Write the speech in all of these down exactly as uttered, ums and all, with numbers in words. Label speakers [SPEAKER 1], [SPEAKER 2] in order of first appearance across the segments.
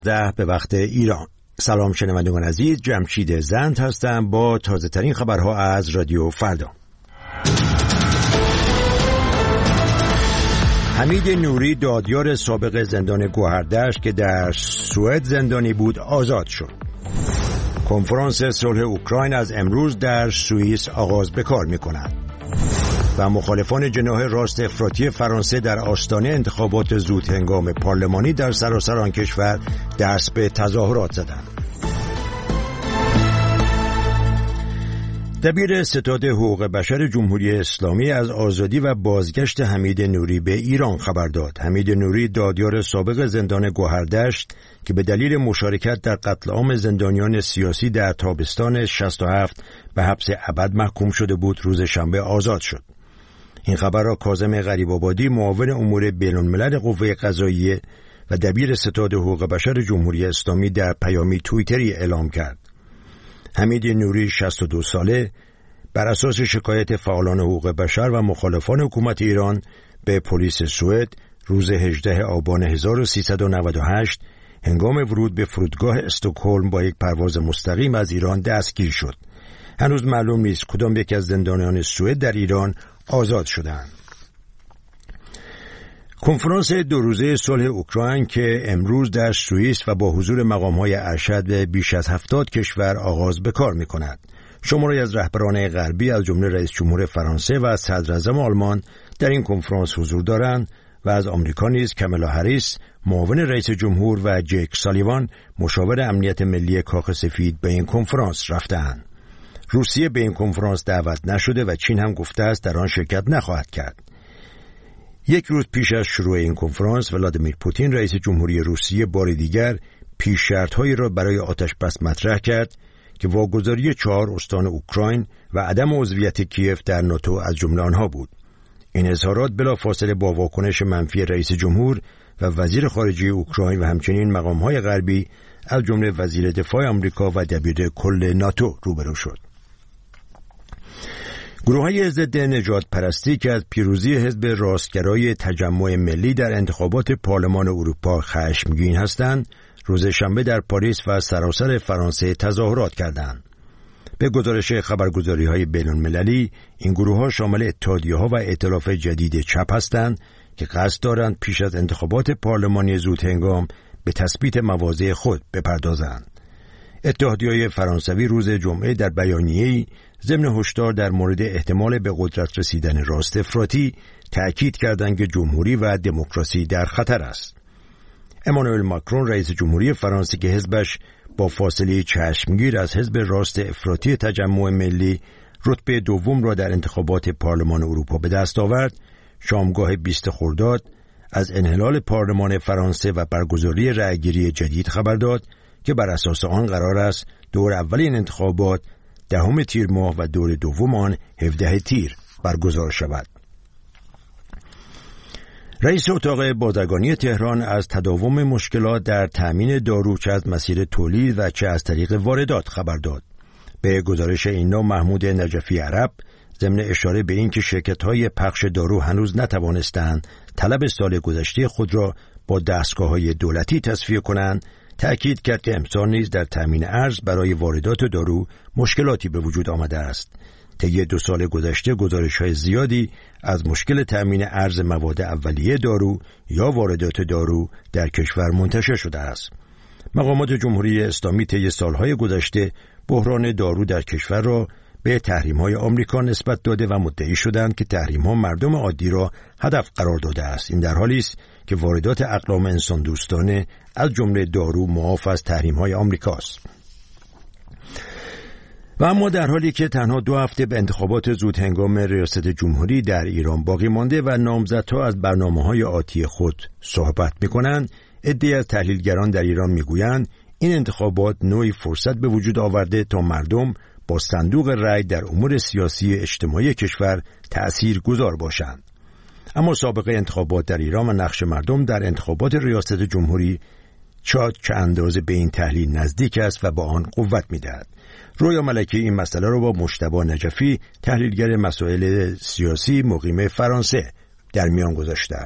[SPEAKER 1] ده به وقت ایران. سلام شنوندگان عزیز، جمشید زند هستم با تازه ترین خبرها از رادیو فردا. حمید نوری دادیار سابق زندان گوهردشت که در سوئد زندانی بود آزاد شد. کنفرانس صلح اوکراین از امروز در سوئیس آغاز به کار می‌کند. و مخالفان جناح راست افراطی فرانسه در آستانه انتخابات زود هنگام پارلمانی در سراسر آن کشور دست به تظاهرات زدند. دبیر ستاد حقوق بشر جمهوری اسلامی از آزادی و بازگشت حمید نوری به ایران خبر داد. حمید نوری دادیار سابق زندان گوهردشت که به دلیل مشارکت در قتل عام زندانیان سیاسی در تابستان شصت و هفت به حبس ابد محکوم شده بود، روز شنبه آزاد شد. این خبر را کاظم غریب‌آبادی، معاون امور بین‌الملل قوه قضاییه و دبیر ستاد حقوق بشر جمهوری اسلامی در پیامی توییتری اعلام کرد. حمید نوری شصت و دو ساله بر اساس شکایت فعالان حقوق بشر و مخالفان حکومت ایران به پلیس سوئد روز هجدهم آبان هزار و سیصد و نود و هشت هنگام ورود به فرودگاه استکهلم با یک پرواز مستقیم از ایران دستگیر شد. هنوز معلوم نیست کدام یک از زندانیان سوئد در ایران آزاد شدند. کنفرانس دو روزه صلح اوکراین که امروز در سوئیس و با حضور مقام‌های ارشد به بیش از هفتاد کشور آغاز به کار می‌کند. شماری از رهبران غربی از جمله رئیس جمهور فرانسه و صدراعظم آلمان در این کنفرانس حضور دارند و از آمریکا نیز کامالا هریس، معاون رئیس جمهور، و جیک سالیوان، مشاور امنیت ملی کاخ سفید به این کنفرانس رفته‌اند. روسیه به این کنفرانس دعوت نشده و چین هم گفته است در آن شرکت نخواهد کرد. یک روز پیش از شروع این کنفرانس، ولادیمیر پوتین رئیس جمهوری روسیه بار دیگر پیش شرط‌هایی را برای آتش‌بس مطرح کرد که واگذاری چهار استان اوکراین و عدم عضویت کیف در ناتو از جمله آنها بود. این اظهارات بلافاصله با واکنش منفی رئیس جمهور و وزیر خارجه اوکراین و همچنین مقام‌های غربی از جمله وزیر دفاع آمریکا و دبیر کل ناتو روبرو شد. گروه‌های ضد نجات پرستی که از پیروزی حزب راستگرای تجمع ملی در انتخابات پارلمان اروپا خشمگین هستند، روز شنبه در پاریس و سراسر فرانسه تظاهرات کردند. به گزارش خبرگزاری‌های بین‌المللی، این گروه‌ها شامل اتحادیه‌ها و ائتلاف جدید چپ هستند که قصد دارند پیش از انتخابات پارلمانی زود هنگام به تثبیت مواضع خود بپردازند. اتحادیه‌های فرانسوی روز جمعه در بیانیه‌ای ضمن هشدار در مورد احتمال به قدرت رسیدن راست افراطی تأکید کردند که جمهوری و دموکراسی در خطر است. امانوئل ماکرون رئیس جمهوری فرانسه که حزبش با فاصله چشمگیر از حزب راست افراطی تجمع ملی رتبه دوم را در انتخابات پارلمان اروپا به دست آورد، شامگاه بیست خرداد از انحلال پارلمان فرانسه و برگزاری رأیگیری جدید خبر داد که بر اساس آن قرار است دور اول این انتخابات دهم تیر ماه و دور دوم آن هفدهم تیر برگزار شود. رئیس اتاق بازرگانی تهران از تداوم مشکلات در تأمین دارو چه از مسیر تولید و چه از طریق واردات خبر داد. به گزارش اینا محمود نجفی عرب ضمن اشاره به این که شرکت‌های پخش دارو هنوز نتوانستند طلب سال گذشته خود را با دستگاه‌های دولتی تصفیه کنند، تأکید کرد که امسال نیز در تأمین ارز برای واردات دارو مشکلاتی به وجود آمده است. طی دو سال گذشته گزارش‌های زیادی از مشکل تأمین ارز مواد اولیه دارو یا واردات دارو در کشور منتشر شده است. مقامات جمهوری اسلامی طی سالهای گذشته بحران دارو در کشور را به تحریم‌های آمریکا نسبت داده و مدعی شدند که تحریم‌ها مردم عادی را هدف قرار داده است. این در حالی است که واردات اقلام انسان دوستانه از جمله دارو معاف از تحریم‌های آمریکاست. و اما در حالی که تنها دو هفته به انتخابات زود هنگام ریاست جمهوری در ایران باقی مانده و نامزدها از برنامه‌های آتی خود صحبت می‌کنند، عده‌ای از تحلیلگران در ایران می‌گویند این انتخابات نوعی فرصت به وجود آورده تا مردم با صندوق رای در امور سیاسی اجتماعی کشور تأثیر گذار باشند. اما سابقه انتخابات در ایران و نقش مردم در انتخابات ریاست جمهوری چاد چه اندازه به این تحلیل نزدیک است و با آن قوت می‌دهد. رویا ملکی این مسئله را با مجتبی نجفی، تحلیلگر مسائل سیاسی مقیم فرانسه، در میان گذاشته است.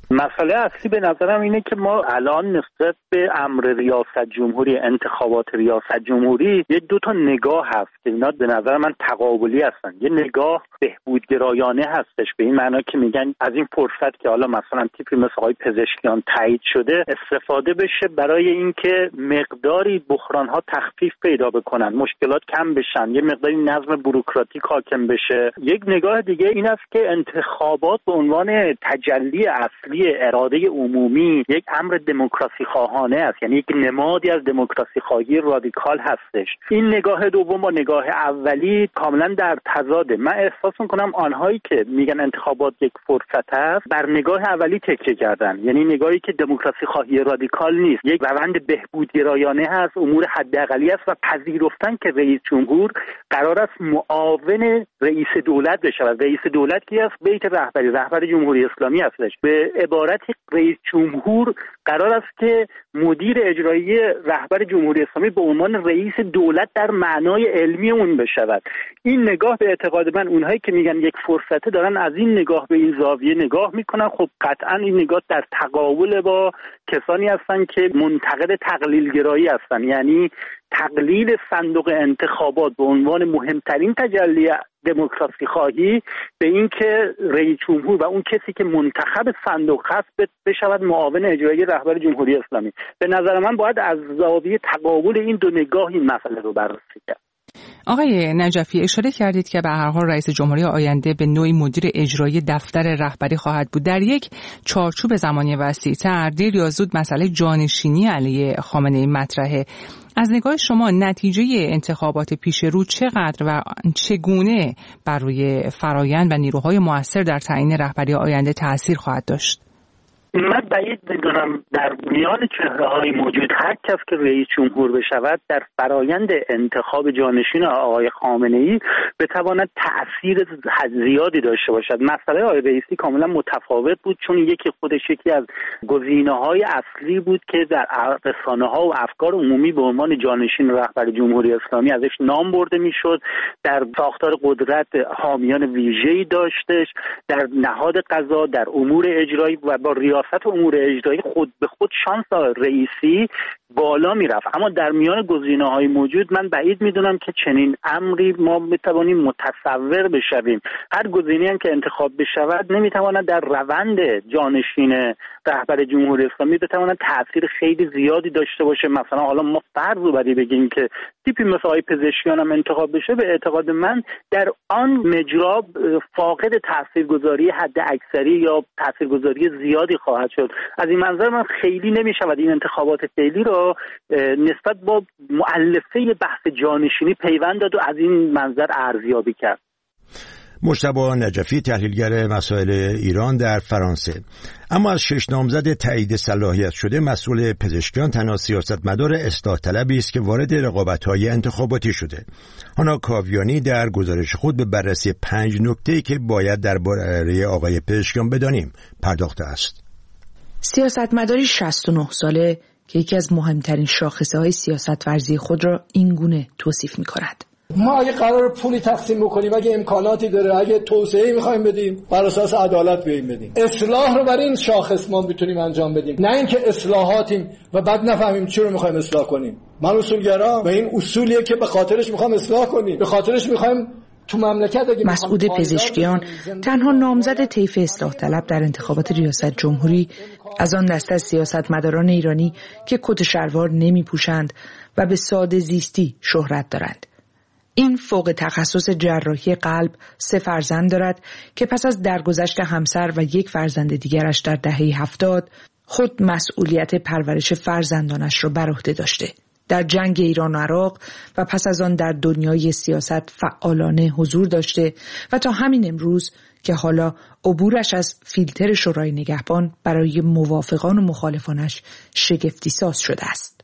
[SPEAKER 2] مسئله اصلی به نظرم اینه که ما الان نسبت به امر ریاست جمهوری، انتخابات ریاست جمهوری، یه دو تا نگاه هست که اینا به نظر من تقابلی هستن. یه نگاه بهبودگرایانه هستش، به این معنا که میگن از این فرصت که حالا مثلا تیپی مثل آقای پزشکیان تایید شده استفاده بشه برای اینکه مقداری بحران‌ها تخفیف پیدا بکنن، مشکلات کم بشن، یه مقداری نظم بوروکراتیک حاکم بشه. یک نگاه دیگه این است که انتخابات به عنوان تجلی اصلی اراده عمومی یک امر دموکراسی خواهانه است، یعنی یک نمادی از دموکراسی خواهی رادیکال هستش. این نگاه دوم با نگاه اولی کاملا در تضاده. من احساس می‌کنم آنهایی که میگن انتخابات یک فرصت است بر نگاه اولی تکیه کردن، یعنی نگاهی که دموکراسی خواهی رادیکال نیست، یک روند بهبودگرایانه هست، امور حداقلی است و پذیرفتن که رئیس جمهور قرار است معاون رئیس دولت بشه. رئیس دولت کی است؟ بیت رهبری، رهبر جمهوری اسلامی هستش. به عبارت رئیس جمهور قرار است که مدیر اجرایی رهبر جمهوری اسلامی به عنوان رئیس دولت در معنای علمی اون بشود. این نگاه به اعتقاد من اونهایی که میگن یک فرصته دارن از این نگاه به این زاویه نگاه میکنن. خب قطعا این نگاه در تقابل با کسانی هستن که منتقد تقلیل گرایی هستن، یعنی تقلیل صندوق انتخابات به عنوان مهمترین تجلی دموکراسی خواهی به این که رئیس جمهور و اون کسی که منتخب صندوق هست بشود معاون اجرایی رهبر جمهوری اسلامی. به نظر من باید از زاویه تقابل این دو نگاه این مسئله رو بررسی کرد.
[SPEAKER 3] آقای نجفی، اشاره کردید که به هر حال رئیس جمهوری آینده به نوعی مدیر اجرایی دفتر رهبری خواهد بود. در یک چارچوب زمانی وسیع‌تر دیر یا زود مسئله جانشینی علیه خامنه‌ای مطرحه. از نگاه شما نتیجه انتخابات پیش رو چقدر و چگونه بر روی فرایند و نیروهای مؤثر در تعیین رهبری آینده تأثیر خواهد داشت؟
[SPEAKER 2] من بعید می‌دونم در میان چهره‌های موجود هر کس که رئیس جمهور بشود در فرایند انتخاب جانشین آقای خامنه‌ای بتواند تأثیر زیادی داشته باشد. مسئله آقای رئیسی کاملا متفاوت بود، چون یکی خودش یکی از گزینه‌های اصلی بود که در رسانه‌ها و افکار عمومی به عنوان جانشین رهبر جمهوری اسلامی ازش نام برده می‌شد. در ساختار قدرت حامیان ویژه‌ای داشتش، در نهاد قضا، در امور اجرایی و با ریاست امور اجرایی خود به خود شانس رئیسی بالا میرفت. اما در میان گزینه‌های موجود من بعید میدونم که چنین امری ما بتوانیم متصور بشویم. هر گزینه‌ای هم که انتخاب بشود نمیتواند در روند جانشین رهبر جمهوری اسلامی بتواند تاثیر خیلی زیادی داشته باشه. مثلا حالا ما فرض رو بدیم بگیم که تیپی مثل آقای پزشکیان هم انتخاب بشه، به اعتقاد من در آن مجرا فاقد تاثیرگذاری حد اکثری یا تاثیرگذاری زیادی خواهد شد. از این منظر من خیلی نمیشود این انتخابات فعلی رو نسبت با مؤلفه بحث جانشینی پیوند داد و از این منظر ارزیابی کرد.
[SPEAKER 1] مجتبی نجفی، تحلیلگر مسائل ایران در فرانسه. اما از شش نامزد تایید صلاحیت شده مسئول پزشکیان تنها سیاستمدار اصلاح طلبی است که وارد رقابت‌های انتخاباتی شده. هانا کاویانی در گزارش خود به بررسی پنج نکته‌ای که باید درباره آقای پزشکیان بدانیم پرداخته است.
[SPEAKER 4] سیاستمداری شصت و نه ساله که یکی از مهمترین شاخصه‌های سیاست ورزی خود را این گونه توصیف می‌کند.
[SPEAKER 5] ما اگه قرار پولی تقسیم بکنیم، اگه امکاناتی داره، اگه توسعه می‌خوایم بدیم، بر اساس عدالت بیایم بدیم. اصلاح رو برای این شاخص ما میتونیم انجام بدیم، نه اینکه اصلاحاتیم و بعد نفهمیم چی رو می‌خوایم اصلاح کنیم. من اصولگرا و این اصولیه که به خاطرش می‌خوام اصلاح کنیم، به خاطرش می‌خوایم تو مملکت. اگه
[SPEAKER 4] مسعود پزشکیان تنها نامزد طیف اصلاح طلب در انتخابات ریاست جمهوری از آن دسته از سیاستمداران ایرانی که کت شلوار نمی‌پوشند و به ساده زیستی شهرت دارند. این فوق تخصص جراحی قلب سه فرزند دارد که پس از درگذشت همسر و یک فرزند دیگرش در دهه هفتاد خود مسئولیت پرورش فرزندانش را بر عهده داشته. در جنگ ایران و عراق و پس از آن در دنیای سیاست فعالانه حضور داشته و تا همین امروز که حالا عبورش از فیلتر شورای نگهبان برای موافقان و مخالفانش شگفتی ساز شده است.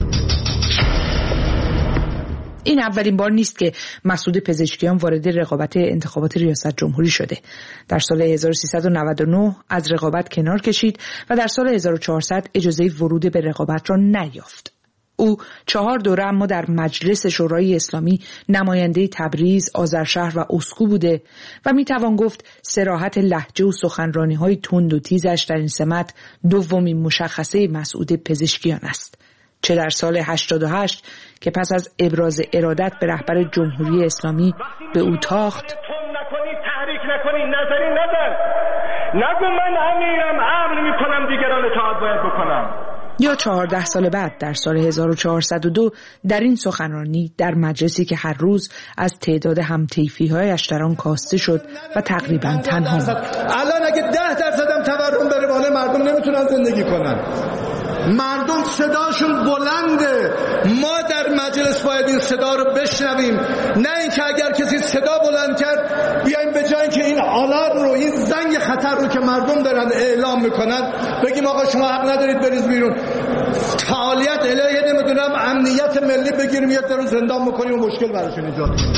[SPEAKER 4] این اولین بار نیست که مسعود پزشکیان وارد رقابت انتخابات ریاست جمهوری شده. در سال هزار و سیصد و نود و نه از رقابت کنار کشید و در سال هزار و چهارصد اجازه ورود به رقابت را نیافت. او چهار دوره اما در مجلس شورای اسلامی نماینده تبریز، آذرشهر و اسکو بوده و میتوان گفت صراحت لهجه و سخنرانی‌های تند و تیزش در این سمت دومین مشخصه مسعود پزشکیان است. چه در سال هشتاد و هشت که پس از ابراز ارادت به رهبر جمهوری اسلامی به او تاخت
[SPEAKER 6] نکنی، تحریک نکنی، نظری نظر نگو من امیرم امر میکنم دیگران اطاعت باید بکنم،
[SPEAKER 4] یا چهارده سال بعد در سال هزار و چهارصد و دو در این سخنرانی در مجلسی که هر روز از تعداد همطیفی‌هایش در آن کاسته شد و تقریبا تنها بود.
[SPEAKER 5] الان اگه ده درصد هم تورم بره بالا مردم نمیتونن زندگی کنن. مردم صداشون بلنده. ما در مجلس باید این صدا رو بشنویم، نه اینکه اگر کسی صدا بلند کرد بیایم به جای که این آلارم رو، این زنگ خطر رو که مردم دارن اعلام میکنن بگیم آقا شما حق ندارید بریز بیرون. فعالیت الهی نمیدونم امنیت ملی بگیریم یک در زندان بکنیم و مشکل براشون ایجاد کنیم.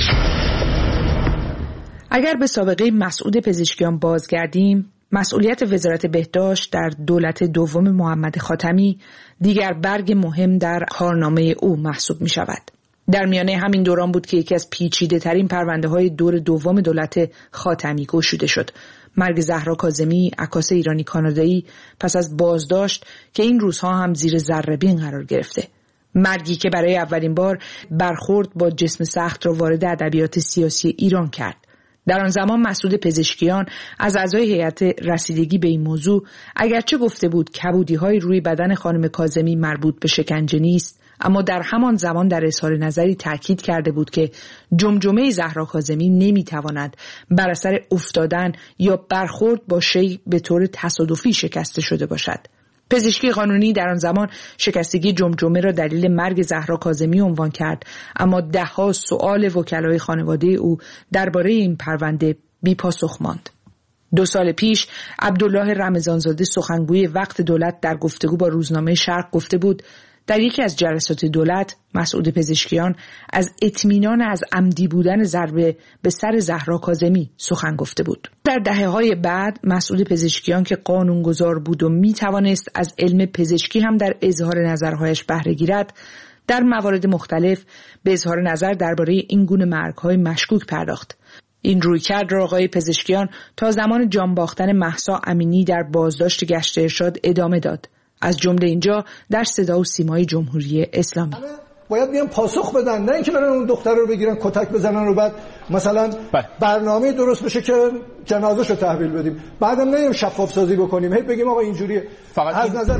[SPEAKER 4] اگر به سابقه مسعود پزشکیان بازگردیم، مسئولیت وزارت بهداشت در دولت دوم محمد خاتمی دیگر برگ مهم در کارنامه او محسوب می شود. در میانه همین دوران بود که یکی از پیچیده ترین پرونده های دور دوم دولت خاتمی گشوده شد. مرگ زهرا کاظمی، عکاس ایرانی کانادایی، پس از بازداشت که این روزها هم زیر ذره‌بین قرار گرفته. مرگی که برای اولین بار برخورد با جسم سخت را وارد ادبیات سیاسی ایران کرد. در آن زمان مسعود پزشکیان از اعضای هیئت رسیدگی به این موضوع اگرچه گفته بود کبودی‌های روی بدن خانم کاظمی مربوط به شکنجه نیست، اما در همان زمان در اظهار نظری تاکید کرده بود که جمجمه زهرا کاظمی نمی‌تواند بر اثر افتادن یا برخورد با شیء به طور تصادفی شکسته شده باشد. پزشکی قانونی در آن زمان شکستگی جمجمه را دلیل مرگ زهرا کاظمی عنوان کرد، اما ده‌ها سؤال وکلای خانواده او درباره این پرونده بی پاسخ ماند. دو سال پیش عبدالله رمضانزاده سخنگوی وقت دولت در گفتگو با روزنامه شرق گفته بود در یکی از جلسات دولت مسعود پزشکیان از اطمینان از عمدی بودن ضربه به سر زهرا کاظمی سخن گفته بود. در دهه‌های بعد مسعود پزشکیان که قانونگذار بود و می توانست از علم پزشکی هم در اظهار نظرهایش بهره گیرد، در موارد مختلف به اظهار نظر درباره این گونه مرگ‌های مشکوک پرداخت. این رویکرد را آقای پزشکیان تا زمان جان باختن مهسا امینی در بازداشت گشت ارشاد ادامه داد. از جمله اینجا در صدا و سیمای جمهوری اسلامی.
[SPEAKER 5] باید بیان پاسخ بدن، نه اینکه برن اون دختر رو بگیرن کتک بزنن و بعد مثلا برنامه درست بشه که جنازه‌شو تحویل بدیم، بعدم نیم شفاف سازی بکنیم، هی بگیم آقا اینجوریه. از نظر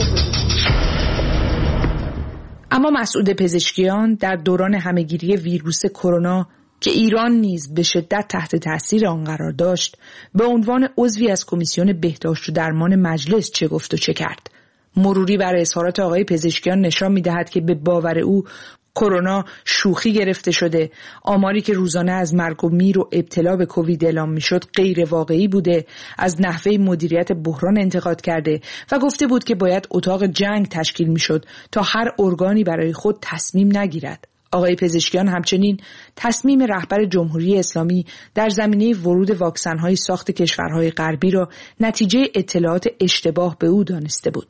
[SPEAKER 4] اما مسعود پزشکیان در دوران همهگیری ویروس کرونا که ایران نیز به شدت تحت تاثیر آن قرار داشت، به عنوان عضوی از کمیسیون بهداشت و درمان مجلس چه گفت و چه کرد. مروری بر اظهارات آقای پزشکیان نشان می‌دهد که به باور او کرونا شوخی گرفته شده، آماری که روزانه از مرگ و میر و ابتلا به کووید اعلام می‌شد غیر واقعی بوده، از نحوه مدیریت بحران انتقاد کرده و گفته بود که باید اتاق جنگ تشکیل می‌شد تا هر ارگانی برای خود تصمیم نگیرد. آقای پزشکیان همچنین تصمیم رهبر جمهوری اسلامی در زمینه ورود واکسن‌های ساخت کشورهای غربی را نتیجه اطلاعات اشتباه به او دانسته بود.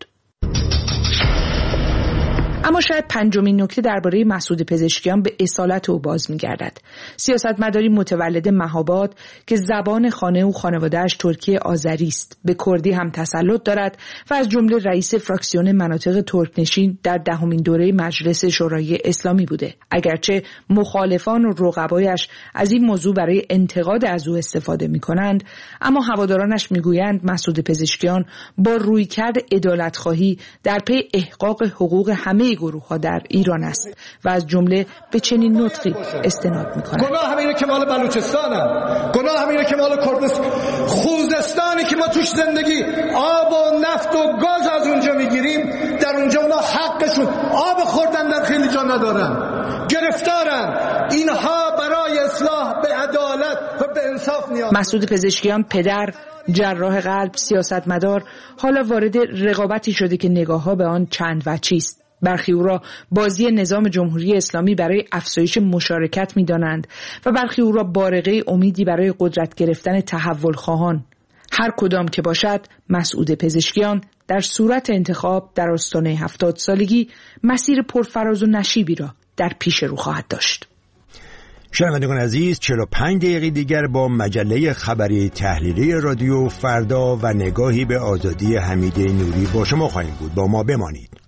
[SPEAKER 4] اما شاید پنجمین نکته درباره مسعود پزشکیان به اصالت او باز می‌گردد. سیاستمداری متولد مهاباد که زبان خانه و خانواده‌اش ترکی آذری است، به کردی هم تسلط دارد و از جمله رئیس فراکسیون مناطق ترکنشین در دهمین دوره مجلس شورای اسلامی بوده. اگرچه مخالفان و رقبایش از این موضوع برای انتقاد از او استفاده می‌کنند، اما هوادارانش می‌گویند مسعود پزشکیان با رویکرد عدالت‌خواهی در پی احقاق حقوق همه گروه‌ها در ایران است و از جمله به چنین نطقی استناد می‌کند.
[SPEAKER 5] گناه همینه که مال بلوچستانه، گناه همینه که مال کردستان، خوزستانی که ما توش زندگی آب و نفت و گاز از اونجا میگیریم، در اونجا اونا حقشون آب خوردن در خیلی جا ندارن، گرفتارن. اینها برای اصلاح به عدالت و به انصاف نیاز.
[SPEAKER 4] مسعود پزشکیان پدر، جراح قلب، سیاستمدار، حالا وارد رقابتی شده که نگاه‌ها به آن چند وجهی است. برخی او را بازی نظام جمهوری اسلامی برای افزایش مشارکت می‌دانند و برخی او را بارقه امیدی برای قدرت گرفتن تحول خواهان. هر کدام که باشد، مسعود پزشکیان در صورت انتخاب در آستانه هفتاد سالگی مسیر پرفراز و نشیبی را در پیش رو خواهد داشت.
[SPEAKER 1] شنوندگان عزیز، چهل و پنج دقیقه دیگر با مجله خبری تحلیلی رادیو فردا و نگاهی به آزادی حمیده نوری با شما خواهیم بود. با ما بمانید.